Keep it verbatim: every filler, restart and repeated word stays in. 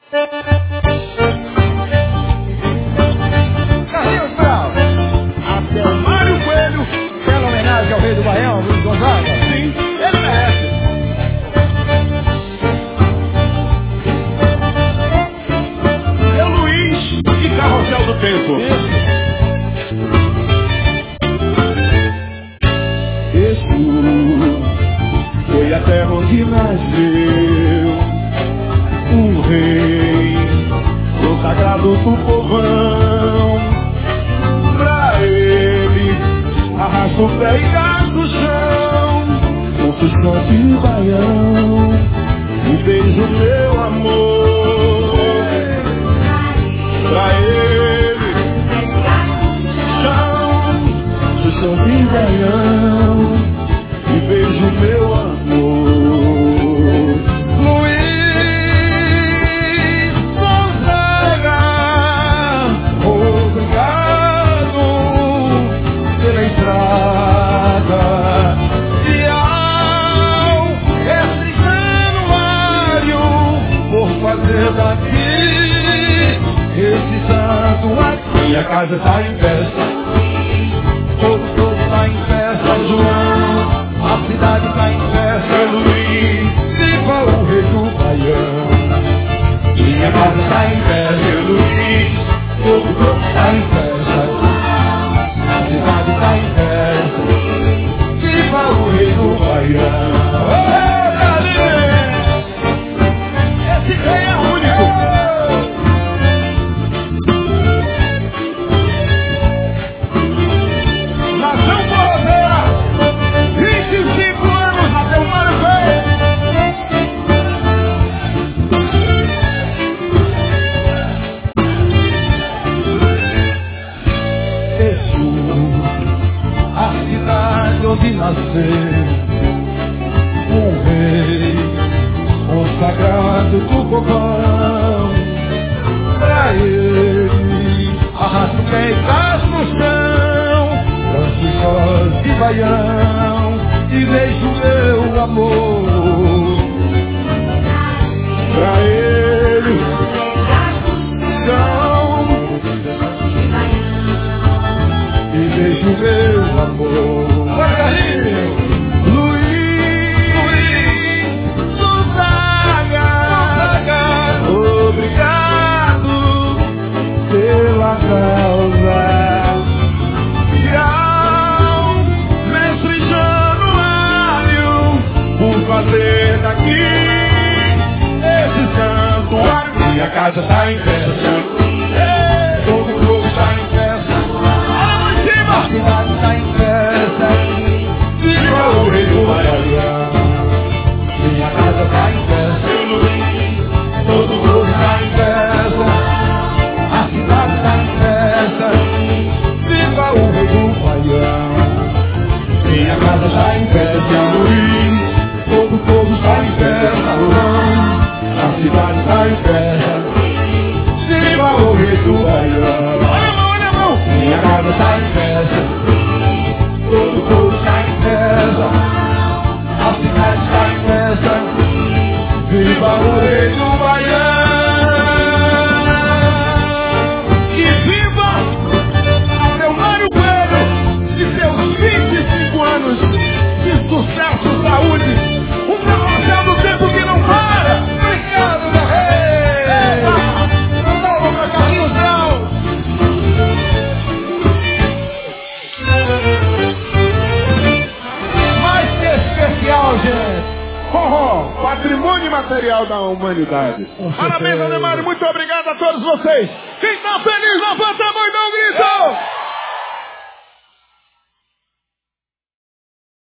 Carlinhos Brau, até o Mário Coelho, pela homenagem ao rei do Baião, Luiz Gonzaga. Sim, ele merece. É Luiz e Carrossel do Tempo. Jesus foi a terra onde nasceu um rei consagrado do povão. Pra ele arrasta o pé e gasta o chão, com sustância e baião, e beijo meu amor. Pra ele chão, sustância e baião, e beijo meu amor. Daqui, esse santo aqui, a casa tá em festa, todo, todo tá em festa, João, a cidade tá em festa, Luiz, viva o rei do Baião. Minha casa tá em festa, Luiz, todo, todo tá em festa, a cidade tá em festa, viva o rei do Baião. Onde nasceu um rei consagrado do povão. Pra ele arrasta o pé e traz no chão, tranços de baião, e beijo meu amor. Pra ele chão, e beijo meu amor. Luiz, Luiz, Gonzaga, obrigado pela causa. Tchau, mestre Januário, por fazer daqui esse santuário. Minha casa tá em festa, todo mundo tá em festa, a cidade tá em festa. Viva o rei do Baião. Minha casa tá em festa, todo mundo tá em festa, a cidade tá em festa. Viva o rei do Baião. Minha casa tá em festa, Luiz, todo povo tá em festa, a cidade tá em festa. Viva o rei do Baião. Olha a mão, olha a mão. Minha casa tá em festa, todo povo tá em festa, a cidade está em festa. Viva o rei do Baião. E viva até o Mário Coelho de seus vinte e cinco anos de sucesso, saúde, um carrossel do tempo que não para. Obrigado, meu rei. Salve pra Carlinhos Brau. Especial, gente. Oh, oh, patrimônio material da humanidade. Parabéns, Anemário. Muito obrigado a todos vocês. Quem tá feliz, levanta a mão e dá um grito.